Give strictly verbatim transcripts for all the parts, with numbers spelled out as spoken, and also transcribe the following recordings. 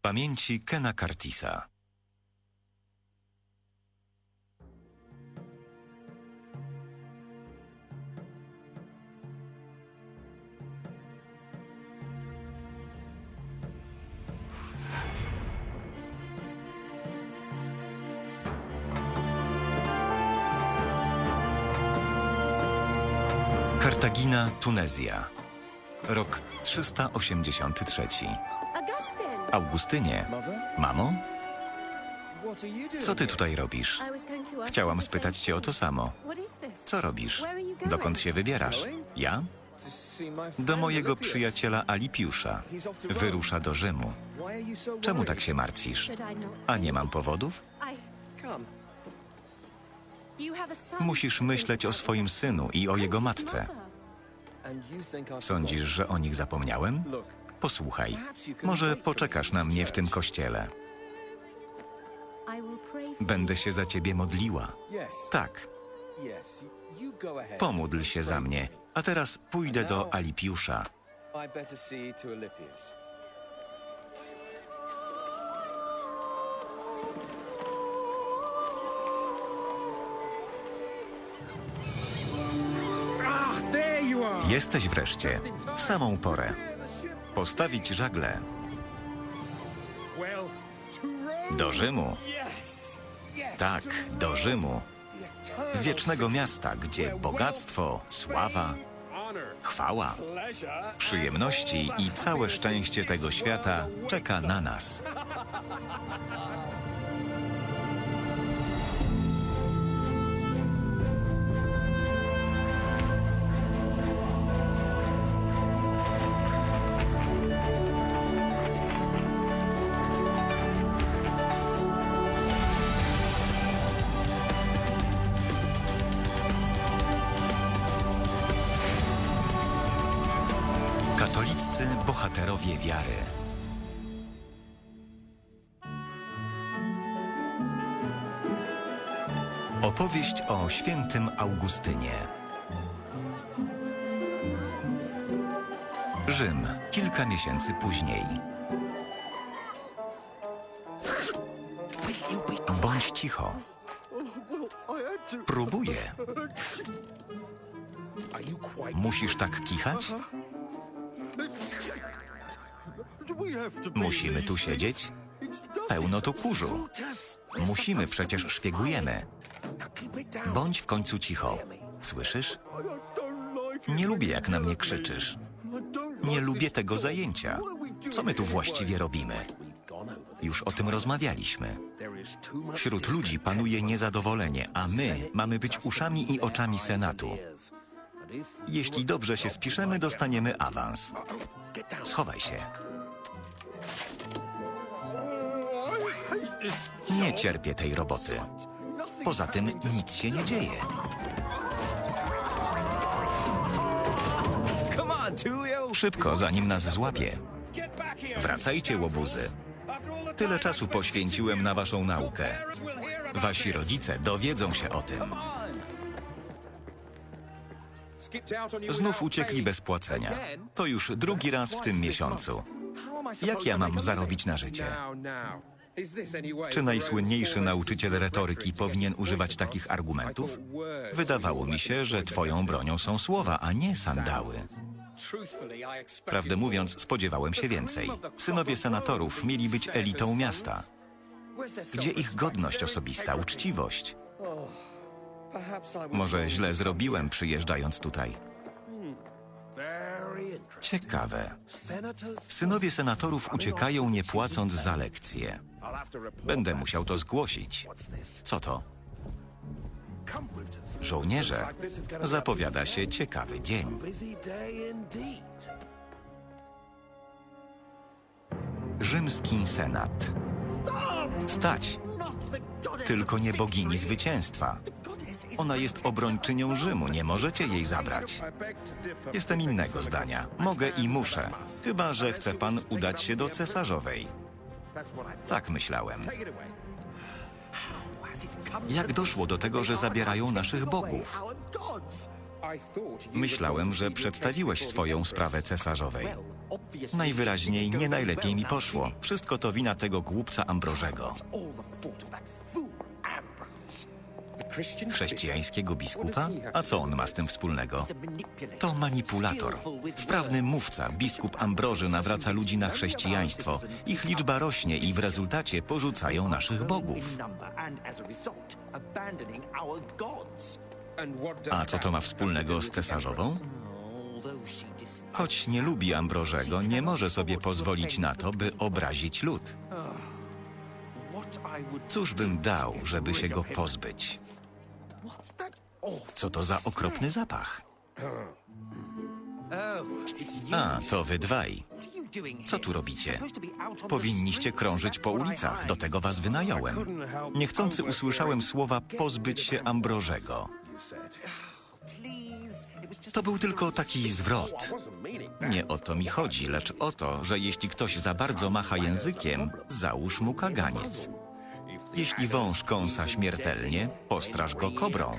Pamięci Kena Curtisa. Kartagina, Tunezja. Rok trzysta osiemdziesiąty trzeci. Augustynie, mamo? Co ty tutaj robisz? Chciałam spytać cię o to samo. Co robisz? Dokąd się wybierasz? Ja? Do mojego przyjaciela Alipiusza. Wyrusza do Rzymu. Czemu tak się martwisz? A nie mam powodów? Musisz myśleć o swoim synu i o jego matce. Sądzisz, że o nich zapomniałem? Posłuchaj, może poczekasz na mnie w tym kościele. Będę się za ciebie modliła. Tak. Pomódl się za mnie, a teraz pójdę do Alipiusza. Jesteś wreszcie, w samą porę. Postawić żagle. Do Rzymu. Tak, do Rzymu. Wiecznego miasta, gdzie bogactwo, sława, chwała, przyjemności i całe szczęście tego świata czeka na nas. Katoliccy bohaterowie wiary. Opowieść o świętym Augustynie. Rzym, kilka miesięcy później. Bądź cicho. Próbuję. Musisz tak kichać? Musimy tu siedzieć? Pełno tu kurzu. Musimy, przecież szpiegujemy. Bądź w końcu cicho. Słyszysz? Nie lubię, jak na mnie krzyczysz. Nie lubię tego zajęcia. Co my tu właściwie robimy? Już o tym rozmawialiśmy. Wśród ludzi panuje niezadowolenie, a my mamy być uszami i oczami Senatu. Jeśli dobrze się spiszemy, dostaniemy awans. Schowaj się. Nie cierpię tej roboty. Poza tym nic się nie dzieje. Szybko, zanim nas złapie. Wracajcie, łobuzy. Tyle czasu poświęciłem na waszą naukę. Wasi rodzice dowiedzą się o tym. Znów uciekli bez płacenia. To już drugi raz w tym miesiącu. Jak ja mam zarobić na życie? Czy najsłynniejszy nauczyciel retoryki powinien używać takich argumentów? Wydawało mi się, że twoją bronią są słowa, a nie sandały. Prawdę mówiąc, spodziewałem się więcej. Synowie senatorów mieli być elitą miasta. Gdzie ich godność osobista, uczciwość? Może źle zrobiłem, przyjeżdżając tutaj. Ciekawe. Synowie senatorów uciekają, nie płacąc za lekcje. Będę musiał to zgłosić. Co to? Żołnierze. Zapowiada się ciekawy dzień. Rzymski senat. Stać! Tylko nie bogini zwycięstwa. Ona jest obrończynią Rzymu, nie możecie jej zabrać. Jestem innego zdania. Mogę i muszę. Chyba że chce pan udać się do cesarzowej. Tak myślałem. Jak doszło do tego, że zabierają naszych bogów? Myślałem, że przedstawiłeś swoją sprawę cesarzowej. Najwyraźniej nie najlepiej mi poszło. Wszystko to wina tego głupca Ambrożego. Chrześcijańskiego biskupa? A co on ma z tym wspólnego? To manipulator. Wprawny mówca, biskup Ambroży nawraca ludzi na chrześcijaństwo. Ich liczba rośnie i w rezultacie porzucają naszych bogów. A co to ma wspólnego z cesarzową? Choć nie lubi Ambrożego, nie może sobie pozwolić na to, by obrazić lud. Cóż bym dał, żeby się go pozbyć? Co to za okropny zapach? A, to wy dwaj. Co tu robicie? Powinniście krążyć po ulicach, do tego was wynająłem. Niechcący usłyszałem słowa pozbyć się Ambrożego. To był tylko taki zwrot. Nie o to mi chodzi, lecz o to, że jeśli ktoś za bardzo macha językiem, załóż mu kaganiec. Jeśli wąż kąsa śmiertelnie, postraż go kobrą.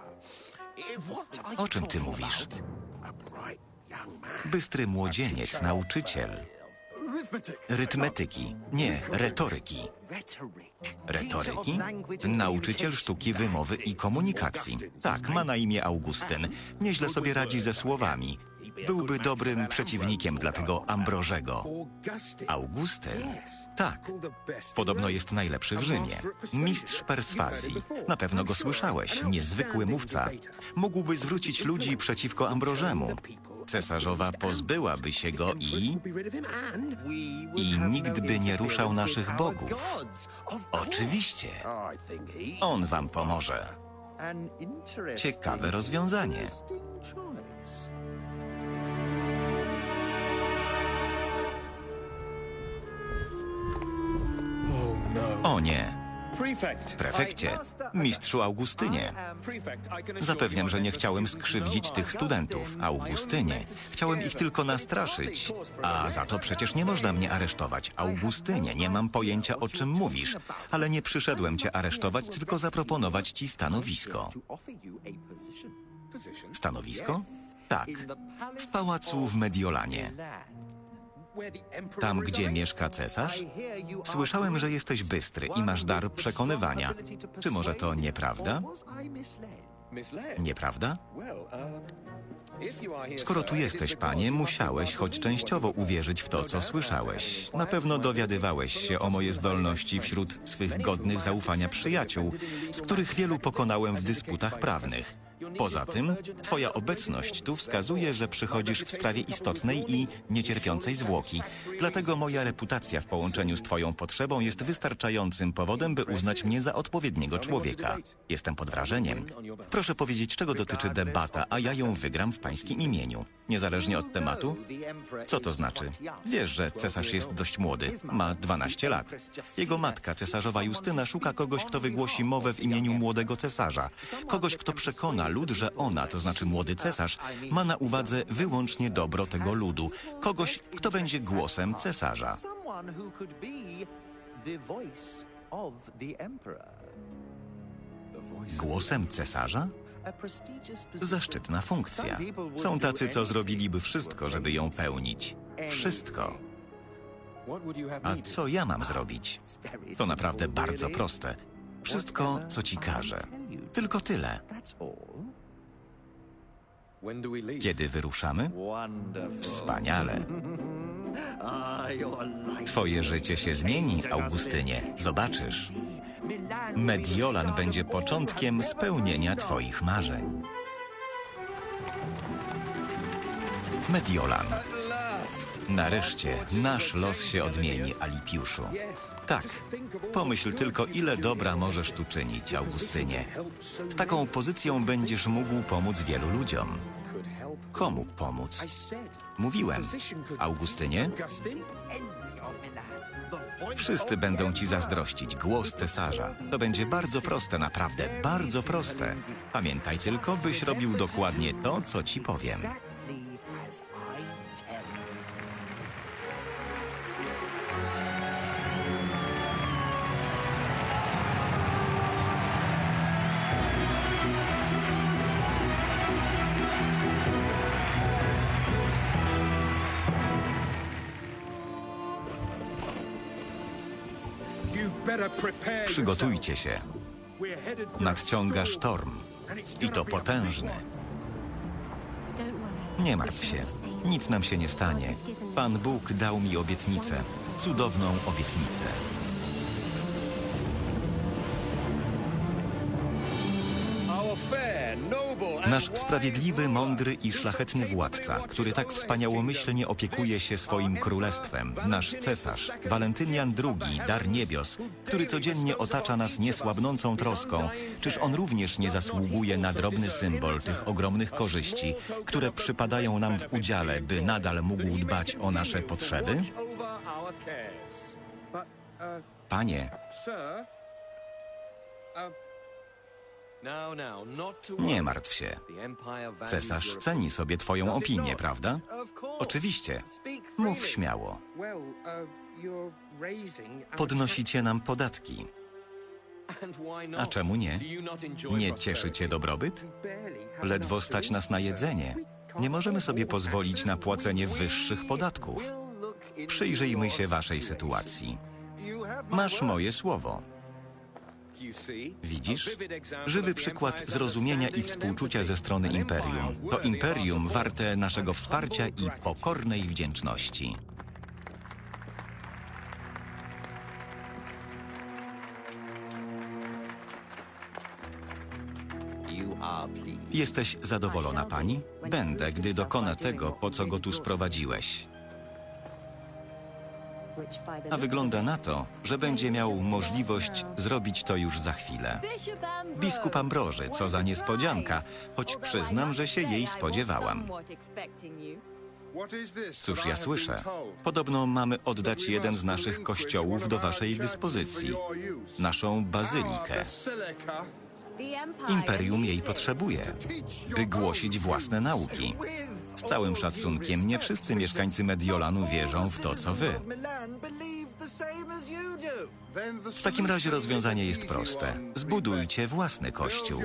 O czym ty mówisz? Bystry młodzieniec, nauczyciel. Rytmetyki, nie, retoryki. Retoryki? Nauczyciel sztuki wymowy i komunikacji. Tak, ma na imię Augustyn. Nieźle sobie radzi ze słowami. Byłby dobrym przeciwnikiem dla tego Ambrożego. Augustyn? Tak. Podobno jest najlepszy w Rzymie. Mistrz perswazji. Na pewno go słyszałeś. Niezwykły mówca. Mógłby zwrócić ludzi przeciwko Ambrożemu. Cesarzowa pozbyłaby się go i... I nikt by nie ruszał naszych bogów. Oczywiście. On wam pomoże. Ciekawe rozwiązanie. O nie. Prefekcie, mistrzu Augustynie. Zapewniam, że nie chciałem skrzywdzić tych studentów. Augustynie. Chciałem ich tylko nastraszyć. A za to przecież nie można mnie aresztować. Augustynie, nie mam pojęcia, o czym mówisz. Ale nie przyszedłem cię aresztować, tylko zaproponować ci stanowisko. Stanowisko? Tak. W pałacu w Mediolanie. Tam, gdzie mieszka cesarz? Słyszałem, że jesteś bystry i masz dar przekonywania. Czy może to nieprawda? Nieprawda? Skoro tu jesteś, panie, musiałeś choć częściowo uwierzyć w to, co słyszałeś. Na pewno dowiadywałeś się o moje zdolności wśród swych godnych zaufania przyjaciół, z których wielu pokonałem w dysputach prawnych. Poza tym, twoja obecność tu wskazuje, że przychodzisz w sprawie istotnej i niecierpiącej zwłoki. Dlatego moja reputacja w połączeniu z twoją potrzebą jest wystarczającym powodem, by uznać mnie za odpowiedniego człowieka. Jestem pod wrażeniem. Proszę powiedzieć, czego dotyczy debata, a ja ją wygram w pańskim imieniu. Niezależnie od tematu? Co to znaczy? Wiesz, że cesarz jest dość młody. Ma dwanaście lat. Jego matka, cesarzowa Justyna, szuka kogoś, kto wygłosi mowę w imieniu młodego cesarza. Kogoś, kto przekona lud, że ona, to znaczy młody cesarz, ma na uwadze wyłącznie dobro tego ludu. Kogoś, kto będzie głosem cesarza. Głosem cesarza? Zaszczytna funkcja. Są tacy, co zrobiliby wszystko, żeby ją pełnić. Wszystko. A co ja mam zrobić? To naprawdę bardzo proste. Wszystko, co ci każę. Tylko tyle. Kiedy wyruszamy? Wspaniale. Twoje życie się zmieni, Augustynie. Zobaczysz. Mediolan będzie początkiem spełnienia twoich marzeń. Mediolan. Nareszcie nasz los się odmieni, Alipiuszu. Tak, pomyśl tylko, ile dobra możesz tu czynić, Augustynie. Z taką pozycją będziesz mógł pomóc wielu ludziom. Komu pomóc? Mówiłem. Augustynie? Wszyscy będą ci zazdrościć. Głos cesarza. To będzie bardzo proste, naprawdę, bardzo proste. Pamiętaj tylko, byś robił dokładnie to, co ci powiem. Przygotujcie się. Nadciąga sztorm. I to potężny. Nie martw się. Nic nam się nie stanie. Pan Bóg dał mi obietnicę. Cudowną obietnicę. Nasz sprawiedliwy, mądry i szlachetny władca, który tak wspaniałomyślnie opiekuje się swoim królestwem, nasz cesarz, Walentynian drugi, dar niebios, który codziennie otacza nas niesłabnącą troską, czyż on również nie zasługuje na drobny symbol tych ogromnych korzyści, które przypadają nam w udziale, by nadal mógł dbać o nasze potrzeby? Panie, nie martw się. Cesarz ceni sobie twoją opinię, prawda? Oczywiście. Mów śmiało. Podnosicie nam podatki. A czemu nie? Nie cieszy cię dobrobyt? Ledwo stać nas na jedzenie. Nie możemy sobie pozwolić na płacenie wyższych podatków. Przyjrzyjmy się waszej sytuacji. Masz moje słowo. Widzisz? Żywy przykład zrozumienia i współczucia ze strony imperium. To imperium warte naszego wsparcia i pokornej wdzięczności. Jesteś zadowolona, pani? Będę, gdy dokona tego, po co go tu sprowadziłeś. A wygląda na to, że będzie miał możliwość zrobić to już za chwilę. Biskup Ambroży, co za niespodzianka, choć przyznam, że się jej spodziewałam. Cóż ja słyszę? Podobno mamy oddać jeden z naszych kościołów do waszej dyspozycji. Naszą bazylikę. Imperium jej potrzebuje, by głosić własne nauki. Z całym szacunkiem, nie wszyscy mieszkańcy Mediolanu wierzą w to, co wy. W takim razie rozwiązanie jest proste. Zbudujcie własny kościół.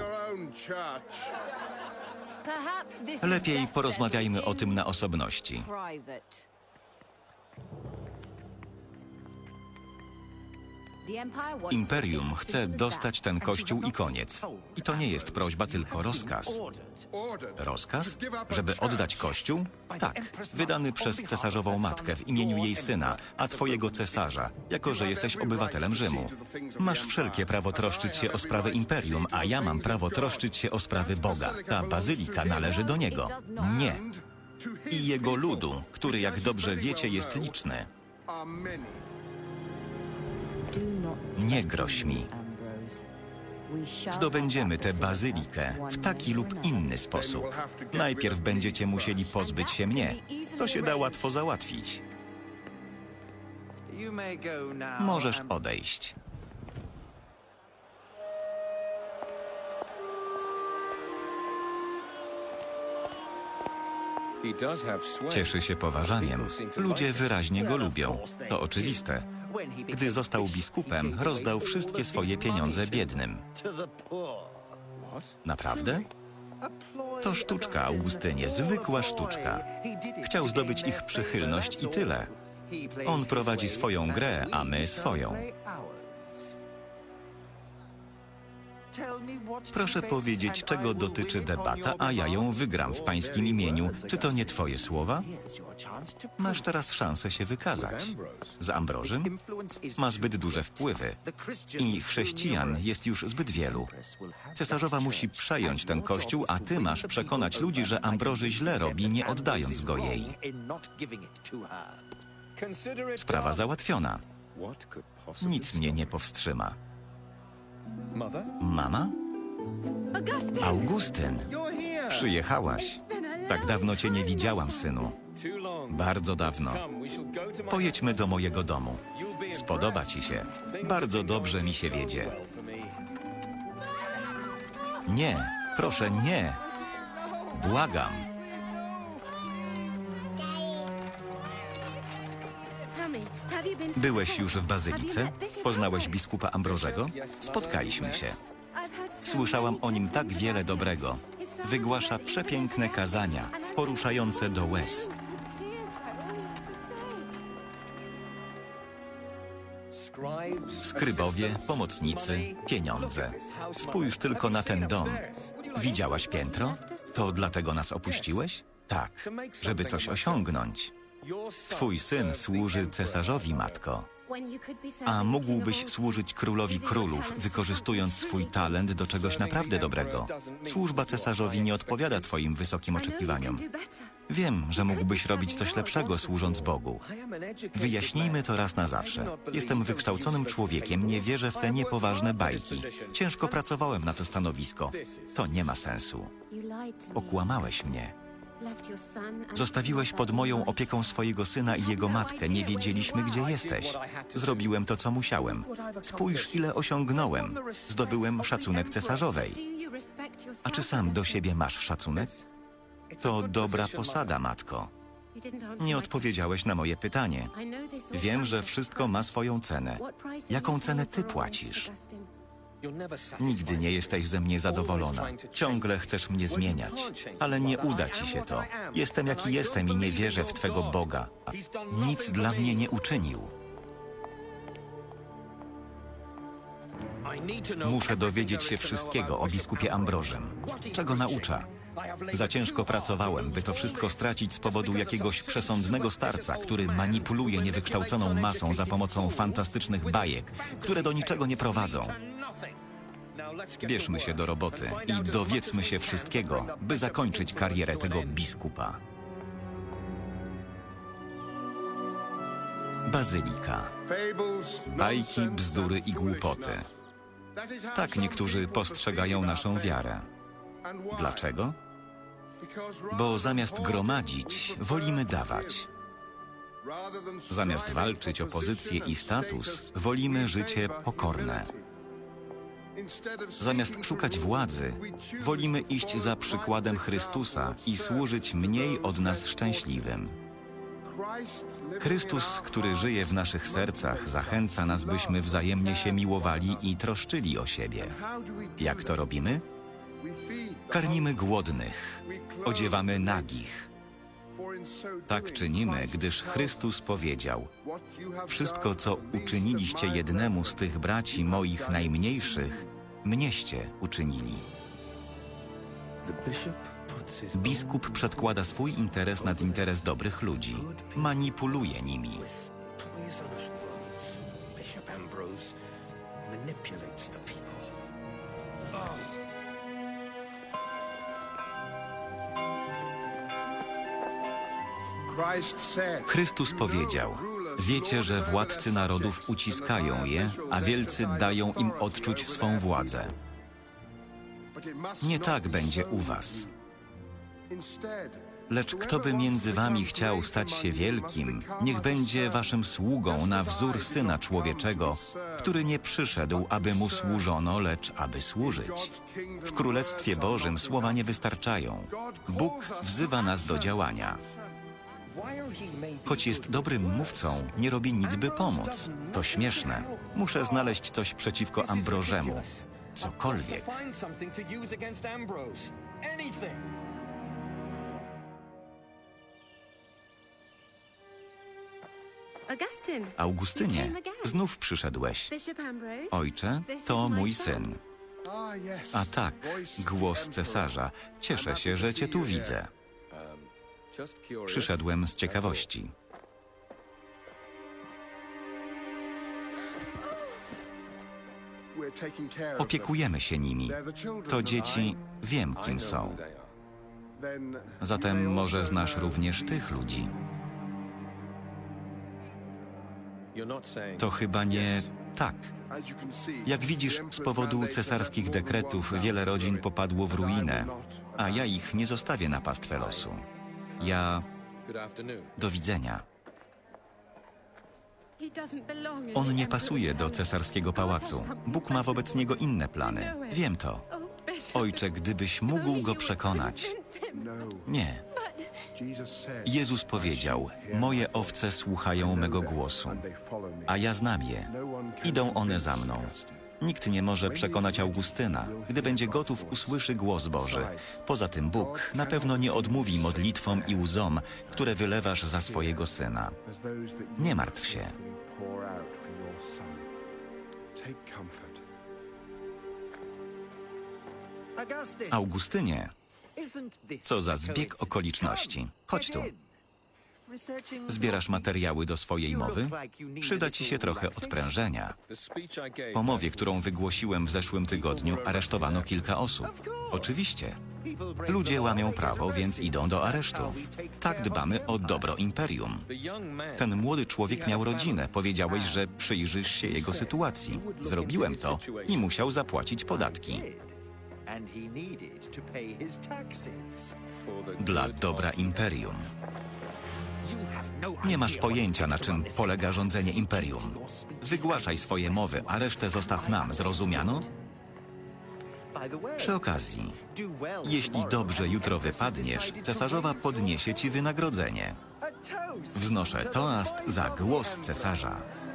Lepiej porozmawiajmy o tym na osobności. Imperium chce dostać ten kościół i koniec. I to nie jest prośba, tylko rozkaz. Rozkaz? Żeby oddać kościół? Tak, wydany przez cesarzową matkę w imieniu jej syna, a twojego cesarza, jako że jesteś obywatelem Rzymu. Masz wszelkie prawo troszczyć się o sprawy imperium, a ja mam prawo troszczyć się o sprawy Boga. Ta bazylika należy do niego. Nie. I jego ludu, który, jak dobrze wiecie, jest liczny. Nie groź mi. Zdobędziemy tę bazylikę w taki lub inny sposób. Najpierw będziecie musieli pozbyć się mnie. To się da łatwo załatwić. Możesz odejść. Cieszy się poważaniem. Ludzie wyraźnie go lubią. To oczywiste. Gdy został biskupem, rozdał wszystkie swoje pieniądze biednym. Naprawdę? To sztuczka, Augustynie, zwykła sztuczka. Chciał zdobyć ich przychylność i tyle. On prowadzi swoją grę, a my swoją. Proszę powiedzieć, czego dotyczy debata, a ja ją wygram w pańskim imieniu. Czy to nie twoje słowa? Masz teraz szansę się wykazać. Z Ambrożym? Ma zbyt duże wpływy. I chrześcijan jest już zbyt wielu. Cesarzowa musi przejąć ten kościół, a ty masz przekonać ludzi, że Ambroży źle robi, nie oddając go jej. Sprawa załatwiona. Nic mnie nie powstrzyma. Mama? Augustyn, przyjechałaś. Tak dawno cię nie widziałam, synu. Bardzo dawno. Pojedźmy do mojego domu. Spodoba ci się. Bardzo dobrze mi się wiedzie. Nie, proszę, nie. Błagam. Byłeś już w bazylice? Poznałeś biskupa Ambrożego? Spotkaliśmy się. Słyszałam o nim tak wiele dobrego. Wygłasza przepiękne kazania, poruszające do łez. Skrybowie, pomocnicy, pieniądze. Spójrz tylko na ten dom. Widziałaś piętro? To dlatego nas opuściłeś? Tak, żeby coś osiągnąć. Twój syn służy cesarzowi, matko. A mógłbyś służyć królowi królów, wykorzystując swój talent do czegoś naprawdę dobrego. Służba cesarzowi nie odpowiada twoim wysokim oczekiwaniom. Wiem, że mógłbyś robić coś lepszego, służąc Bogu. Wyjaśnijmy to raz na zawsze. Jestem wykształconym człowiekiem, nie wierzę w te niepoważne bajki. Ciężko pracowałem na to stanowisko. To nie ma sensu. Okłamałeś mnie. Zostawiłeś pod moją opieką swojego syna i jego matkę. Nie wiedzieliśmy, gdzie jesteś. Zrobiłem to, co musiałem. Spójrz, ile osiągnąłem. Zdobyłem szacunek cesarzowej. A czy sam do siebie masz szacunek? To dobra posada, matko. Nie odpowiedziałeś na moje pytanie. Wiem, że wszystko ma swoją cenę. Jaką cenę ty płacisz? Nigdy nie jesteś ze mnie zadowolona. Ciągle chcesz mnie zmieniać. Ale nie uda ci się to. Jestem jaki jestem i nie wierzę w twego Boga. Nic dla mnie nie uczynił. Muszę dowiedzieć się wszystkiego o biskupie Ambrożym. Czego naucza? Za ciężko pracowałem, by to wszystko stracić z powodu jakiegoś przesądnego starca, który manipuluje niewykształconą masą za pomocą fantastycznych bajek, które do niczego nie prowadzą. Bierzmy się do roboty i dowiedzmy się wszystkiego, by zakończyć karierę tego biskupa. Bazylika. Bajki, bzdury i głupoty. Tak niektórzy postrzegają naszą wiarę. Dlaczego? Bo zamiast gromadzić, wolimy dawać. Zamiast walczyć o pozycję i status, wolimy życie pokorne. Zamiast szukać władzy, wolimy iść za przykładem Chrystusa i służyć mniej od nas szczęśliwym. Chrystus, który żyje w naszych sercach, zachęca nas, byśmy wzajemnie się miłowali i troszczyli o siebie. Jak to robimy? Karmimy głodnych, odziewamy nagich. Tak czynimy, gdyż Chrystus powiedział: wszystko, co uczyniliście jednemu z tych braci moich najmniejszych, mnieście uczynili. Biskup przedkłada swój interes nad interes dobrych ludzi. Manipuluje nimi. Chrystus powiedział: wiecie, że władcy narodów uciskają je, a wielcy dają im odczuć swą władzę. Nie tak będzie u was. Lecz kto by między wami chciał stać się wielkim, niech będzie waszym sługą na wzór Syna Człowieczego, który nie przyszedł, aby mu służono, lecz aby służyć. W Królestwie Bożym słowa nie wystarczają. Bóg wzywa nas do działania. Choć jest dobrym mówcą, nie robi nic, by pomóc. To śmieszne. Muszę znaleźć coś przeciwko Ambrożemu. Cokolwiek. Augustynie, znów przyszedłeś. Ojcze, to mój syn. A tak, głos cesarza. Cieszę się, że cię tu widzę. Przyszedłem z ciekawości. Opiekujemy się nimi. To dzieci, wiem, kim są. Zatem może znasz również tych ludzi. To chyba nie tak. Jak widzisz, z powodu cesarskich dekretów wiele rodzin popadło w ruinę, a ja ich nie zostawię na pastwę losu. Ja... Do widzenia. On nie pasuje do cesarskiego pałacu. Bóg ma wobec niego inne plany. Wiem to. Ojcze, gdybyś mógł go przekonać. Nie. Jezus powiedział: moje owce słuchają mego głosu, a ja znam je. Idą one za mną. Nikt nie może przekonać Augustyna. Gdy będzie gotów, usłyszy głos Boży. Poza tym Bóg na pewno nie odmówi modlitwom i łzom, które wylewasz za swojego syna. Nie martw się. Augustynie, co za zbieg okoliczności. Chodź tu. Zbierasz materiały do swojej mowy? Przyda ci się trochę odprężenia. Po mowie, którą wygłosiłem w zeszłym tygodniu, aresztowano kilka osób. Oczywiście. Ludzie łamią prawo, więc idą do aresztu. Tak dbamy o dobro imperium. Ten młody człowiek miał rodzinę. Powiedziałeś, że przyjrzysz się jego sytuacji. Zrobiłem to i musiał zapłacić podatki. Dla dobra imperium. Nie masz pojęcia, na czym polega rządzenie imperium. Wygłaszaj swoje mowy, a resztę zostaw nam, zrozumiano? Przy okazji, jeśli dobrze jutro wypadniesz, cesarzowa podniesie ci wynagrodzenie. Wznoszę toast za głos cesarza.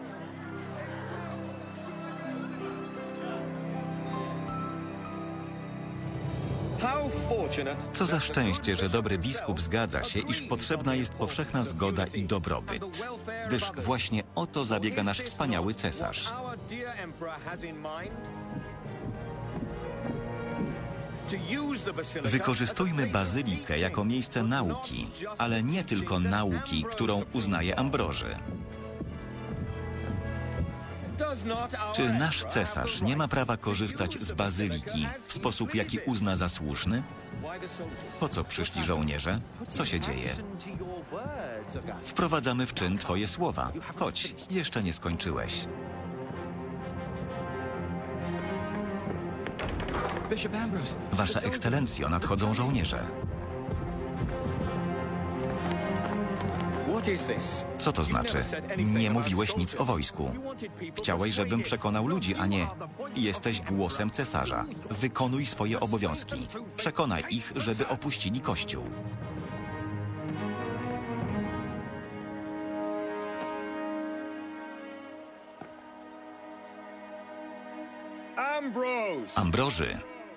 Co za szczęście, że dobry biskup zgadza się, iż potrzebna jest powszechna zgoda i dobrobyt. Gdyż właśnie o to zabiega nasz wspaniały cesarz. Wykorzystujmy bazylikę jako miejsce nauki, ale nie tylko nauki, którą uznaje Ambroży. Czy nasz cesarz nie ma prawa korzystać z bazyliki w sposób, jaki uzna za słuszny? Po co przyszli żołnierze? Co się dzieje? Wprowadzamy w czyn twoje słowa. Chodź, jeszcze nie skończyłeś. Wasza ekscelencjo, nadchodzą żołnierze. Co to znaczy? Nie mówiłeś nic o wojsku. Chciałeś, żebym przekonał ludzi, a nie... Jesteś głosem cesarza. Wykonuj swoje obowiązki. Przekonaj ich, żeby opuścili kościół. Ambroży.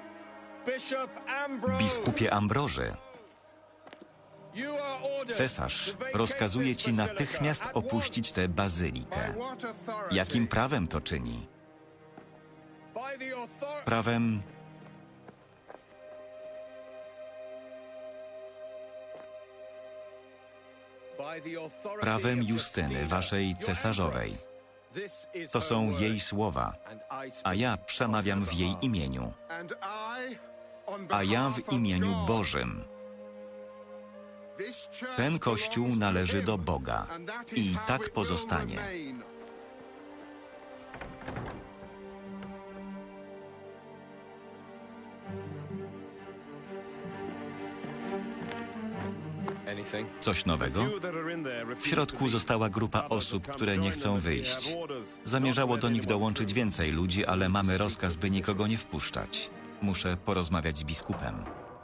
Biskupie Ambroży. Cesarz rozkazuje ci natychmiast opuścić tę bazylikę. Jakim prawem to czyni? Prawem... Prawem Justyny, waszej cesarzowej. To są jej słowa, a ja przemawiam w jej imieniu. A ja w imieniu Bożym. Ten kościół należy do Boga i tak pozostanie. Coś nowego? W środku została grupa osób, które nie chcą wyjść. Zamierzało do nich dołączyć więcej ludzi, ale mamy rozkaz, by nikogo nie wpuszczać. Muszę porozmawiać z biskupem.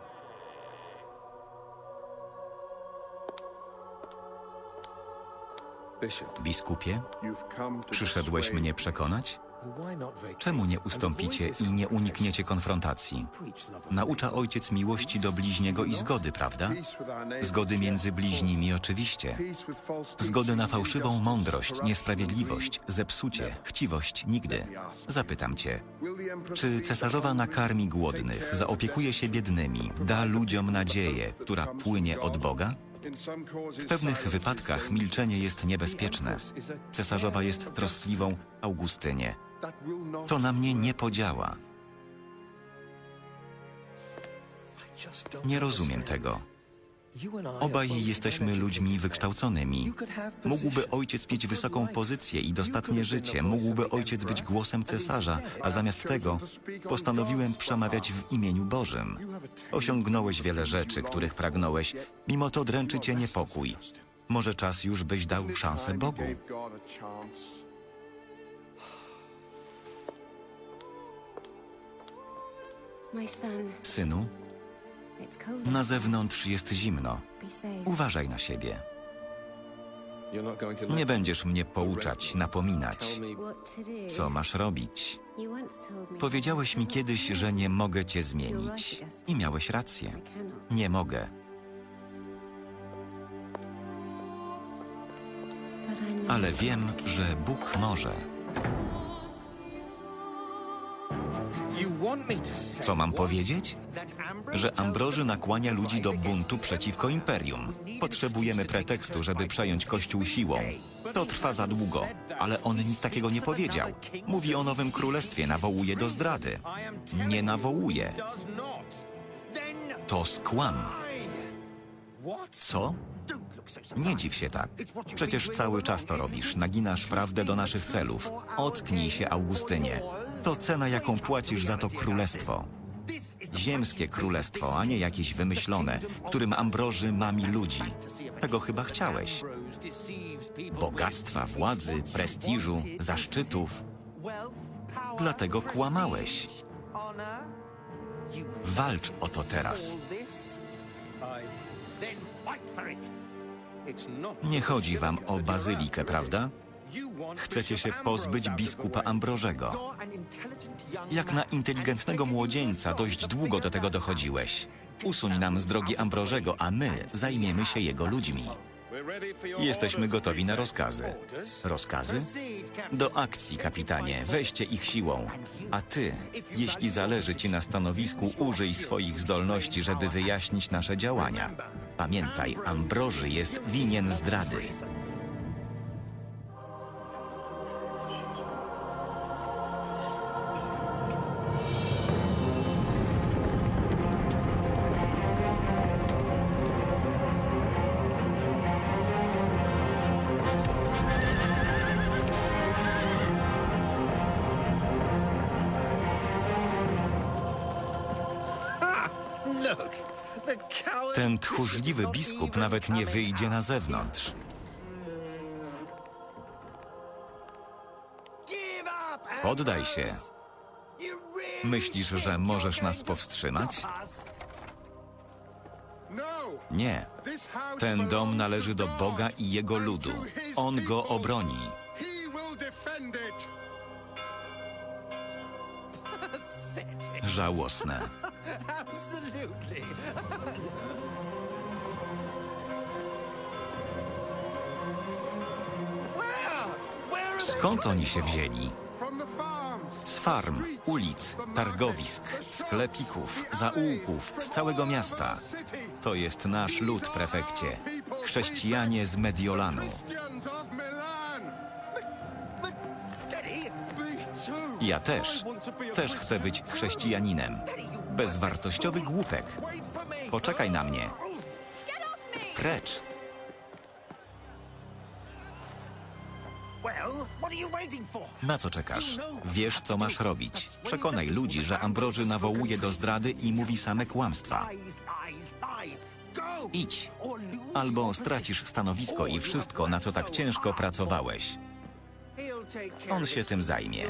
Biskupie, przyszedłeś mnie przekonać? Czemu nie ustąpicie i nie unikniecie konfrontacji? Naucza ojciec miłości do bliźniego i zgody, prawda? Zgody między bliźnimi oczywiście. Zgody na fałszywą mądrość, niesprawiedliwość, zepsucie, chciwość nigdy. Zapytam cię, czy cesarzowa nakarmi głodnych, zaopiekuje się biednymi, da ludziom nadzieję, która płynie od Boga? W pewnych wypadkach milczenie jest niebezpieczne. Cesarzowa jest troskliwą Augustynie. To na mnie nie podziała. Nie rozumiem tego. Obaj jesteśmy ludźmi wykształconymi. Mógłby ojciec mieć wysoką pozycję i dostatnie życie. Mógłby ojciec być głosem cesarza, a zamiast tego postanowiłem przemawiać w imieniu Bożym. Osiągnąłeś wiele rzeczy, których pragnąłeś. Mimo to dręczy cię niepokój. Może czas już byś dał szansę Bogu. Synu, na zewnątrz jest zimno. Uważaj na siebie. Nie będziesz mnie pouczać, napominać. Co masz robić? Powiedziałeś mi kiedyś, że nie mogę cię zmienić. I miałeś rację. Nie mogę. Ale wiem, że Bóg może. Co mam powiedzieć? Że Ambroży nakłania ludzi do buntu przeciwko imperium. Potrzebujemy pretekstu, żeby przejąć kościół siłą. To trwa za długo, ale on nic takiego nie powiedział. Mówi o nowym królestwie, nawołuje do zdrady. Nie nawołuje. To skłam. Co? Nie dziw się tak. Przecież cały czas to robisz. Naginasz prawdę do naszych celów. Ocknij się, Augustynie. To cena, jaką płacisz za to królestwo. Ziemskie królestwo, a nie jakieś wymyślone, którym Ambroży mami ludzi. Tego chyba chciałeś. Bogactwa, władzy, prestiżu, zaszczytów. Dlatego kłamałeś. Walcz o to teraz. Nie chodzi wam o bazylikę, prawda? Chcecie się pozbyć biskupa Ambrożego. Jak na inteligentnego młodzieńca dość długo do tego dochodziłeś. Usuń nam z drogi Ambrożego, a my zajmiemy się jego ludźmi. Jesteśmy gotowi na rozkazy. Rozkazy? Do akcji, kapitanie. Weźcie ich siłą. A ty, jeśli zależy ci na stanowisku, użyj swoich zdolności, żeby wyjaśnić nasze działania. Pamiętaj, Ambroży jest winien zdrady. Ten tchórzliwy biskup nawet nie wyjdzie na zewnątrz. Poddaj się. Myślisz, że możesz nas powstrzymać? Nie. Ten dom należy do Boga i Jego ludu. On go obroni. Żałosne. Skąd oni się wzięli? Z farm, ulic, targowisk, sklepików, zaułków, z całego miasta. To jest nasz lud, prefekcie. Chrześcijanie z Mediolanu. Ja też. Też chcę być chrześcijaninem. Bezwartościowy głupek. Poczekaj na mnie. Precz. Na co czekasz? Wiesz, co masz robić. Przekonaj ludzi, że Ambroży nawołuje do zdrady i mówi same kłamstwa. Idź, albo stracisz stanowisko i wszystko, na co tak ciężko pracowałeś. On się tym zajmie.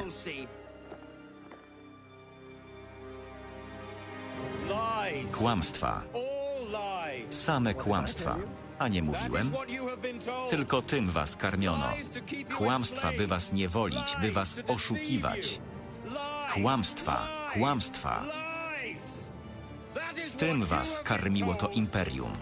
Kłamstwa. Same kłamstwa. A nie mówiłem? Tylko tym was karmiono. Kłamstwa, by was niewolić, by was oszukiwać. Kłamstwa, kłamstwa. Tym was karmiło to imperium.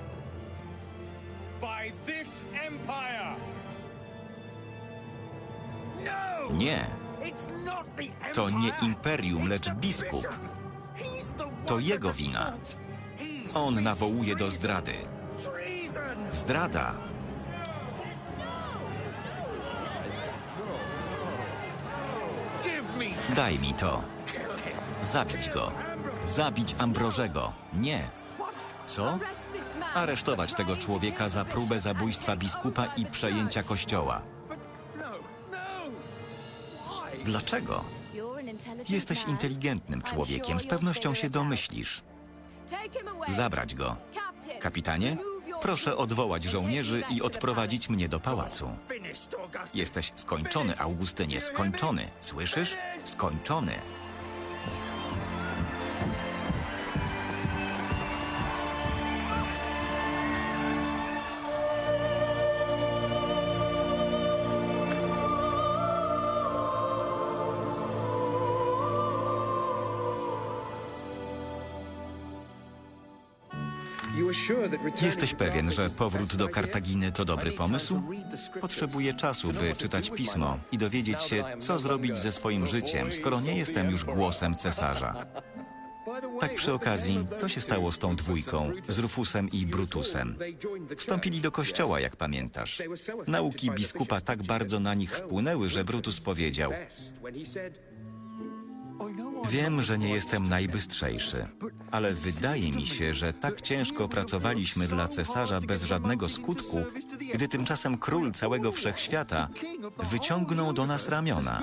Nie. To nie imperium, lecz biskup. To jego wina. On nawołuje do zdrady. Zdrada. Daj mi to. Zabić go. Zabić Ambrożego. Nie. Co? Aresztować tego człowieka za próbę zabójstwa biskupa i przejęcia kościoła. Dlaczego? Jesteś inteligentnym człowiekiem, z pewnością się domyślisz. Zabrać go. Kapitanie, proszę odwołać żołnierzy i odprowadzić mnie do pałacu. Jesteś skończony, Augustynie, skończony. Słyszysz? Skończony. Jesteś pewien, że powrót do Kartaginy to dobry pomysł? Potrzebuję czasu, by czytać pismo i dowiedzieć się, co zrobić ze swoim życiem, skoro nie jestem już głosem cesarza. Tak przy okazji, co się stało z tą dwójką, z Rufusem i Brutusem? Wstąpili do kościoła, jak pamiętasz. Nauki biskupa tak bardzo na nich wpłynęły, że Brutus powiedział: wiem, że nie jestem najbystrzejszy, ale wydaje mi się, że tak ciężko pracowaliśmy dla cesarza bez żadnego skutku, gdy tymczasem król całego wszechświata wyciągnął do nas ramiona.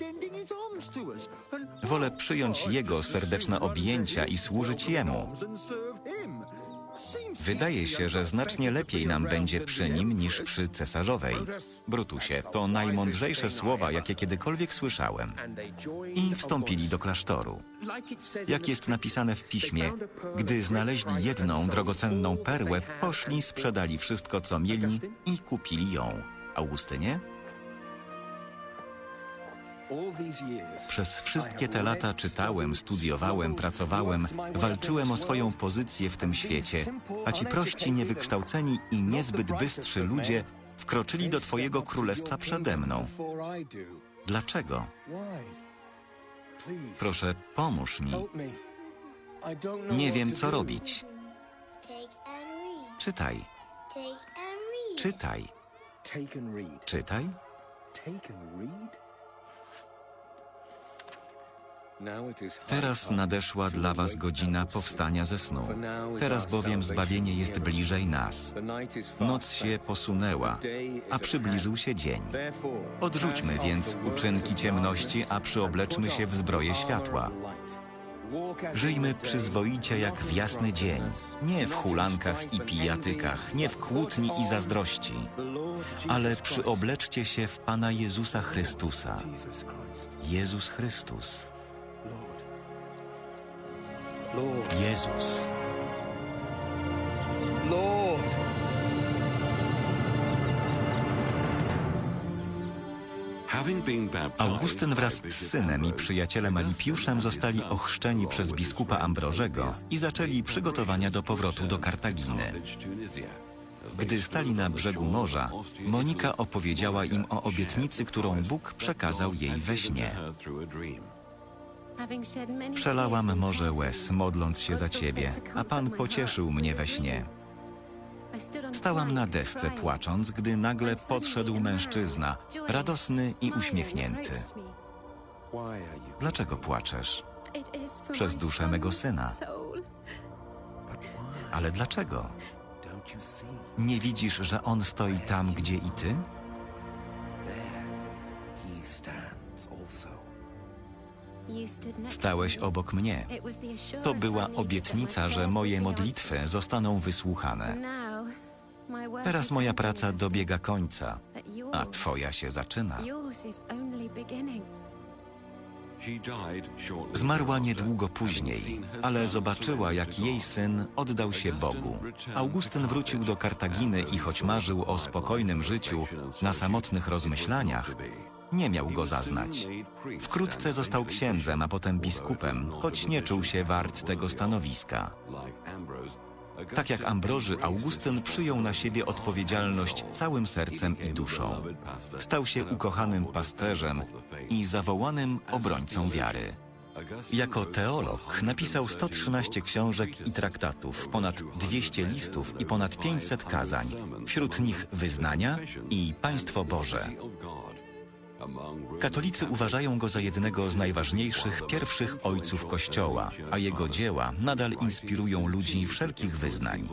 Wolę przyjąć jego serdeczne objęcia i służyć jemu. Wydaje się, że znacznie lepiej nam będzie przy nim niż przy cesarzowej. Brutusie, to najmądrzejsze słowa, jakie kiedykolwiek słyszałem. I wstąpili do klasztoru. Jak jest napisane w piśmie, gdy znaleźli jedną drogocenną perłę, poszli, sprzedali wszystko, co mieli i kupili ją. Augustynie? Przez wszystkie te lata czytałem, studiowałem, pracowałem, walczyłem o swoją pozycję w tym świecie, a ci prości, niewykształceni i niezbyt bystrzy ludzie wkroczyli do Twojego królestwa przede mną. Dlaczego? Proszę, pomóż mi. Nie wiem, co robić. Czytaj. Czytaj. Czytaj. Teraz nadeszła dla was godzina powstania ze snu. Teraz bowiem zbawienie jest bliżej nas. Noc się posunęła, a przybliżył się dzień. Odrzućmy więc uczynki ciemności, a przyobleczmy się w zbroję światła. Żyjmy przyzwoicie jak w jasny dzień, nie w hulankach i pijatykach, nie w kłótni i zazdrości, ale przyobleczcie się w Pana Jezusa Chrystusa. Jezus Chrystus. Jezus. Lord. Augustyn wraz z synem i przyjacielem Alipiuszem zostali ochrzczeni przez biskupa Ambrożego i zaczęli przygotowania do powrotu do Kartaginy. Gdy stali na brzegu morza, Monika opowiedziała im o obietnicy, którą Bóg przekazał jej we śnie. Przelałam morze łez, modląc się za Ciebie, a Pan pocieszył mnie we śnie. Stałam na desce płacząc, gdy nagle podszedł mężczyzna, radosny i uśmiechnięty. Dlaczego płaczesz? Przez duszę mego syna. Ale dlaczego? Nie widzisz, że on stoi tam, gdzie i ty? Stałeś obok mnie. To była obietnica, że moje modlitwy zostaną wysłuchane. Teraz moja praca dobiega końca, a Twoja się zaczyna. Zmarła niedługo później, ale zobaczyła, jak jej syn oddał się Bogu. Augustyn wrócił do Kartaginy i choć marzył o spokojnym życiu, na samotnych rozmyślaniach, nie miał go zaznać. Wkrótce został księdzem, a potem biskupem, choć nie czuł się wart tego stanowiska. Tak jak Ambroży, Augustyn przyjął na siebie odpowiedzialność całym sercem i duszą. Stał się ukochanym pasterzem i zawołanym obrońcą wiary. Jako teolog napisał sto trzynaście książek i traktatów, ponad dwieście listów i ponad pięćset kazań, wśród nich Wyznania i Państwo Boże. Katolicy uważają go za jednego z najważniejszych pierwszych ojców Kościoła, a jego dzieła nadal inspirują ludzi wszelkich wyznań.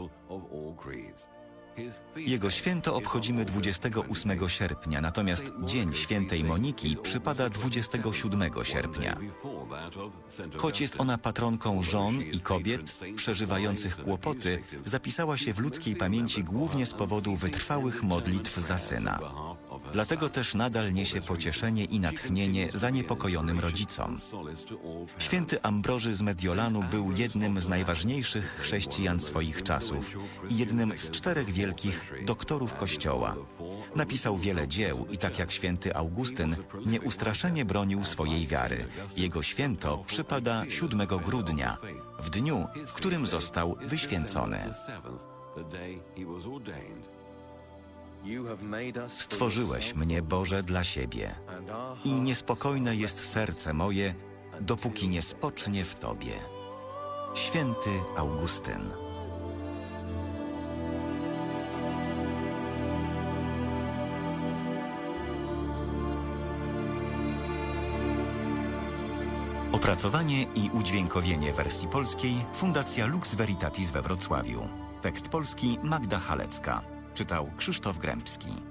Jego święto obchodzimy dwudziestego ósmego sierpnia, natomiast Dzień Świętej Moniki przypada dwudziestego siódmego sierpnia. Choć jest ona patronką żon i kobiet przeżywających kłopoty, zapisała się w ludzkiej pamięci głównie z powodu wytrwałych modlitw za syna. Dlatego też nadal niesie pocieszenie i natchnienie zaniepokojonym rodzicom. Święty Ambroży z Mediolanu był jednym z najważniejszych chrześcijan swoich czasów i jednym z czterech wielkich doktorów Kościoła. Napisał wiele dzieł i tak jak święty Augustyn nieustraszenie bronił swojej wiary. Jego święto przypada siódmego grudnia, w dniu, w którym został wyświęcony. Stworzyłeś mnie, Boże, dla siebie i niespokojne jest serce moje, dopóki nie spocznie w Tobie. Święty Augustyn. Opracowanie i udźwiękowienie wersji polskiej Fundacja Lux Veritatis we Wrocławiu. Tekst polski Magda Halecka. Czytał Krzysztof Grębski.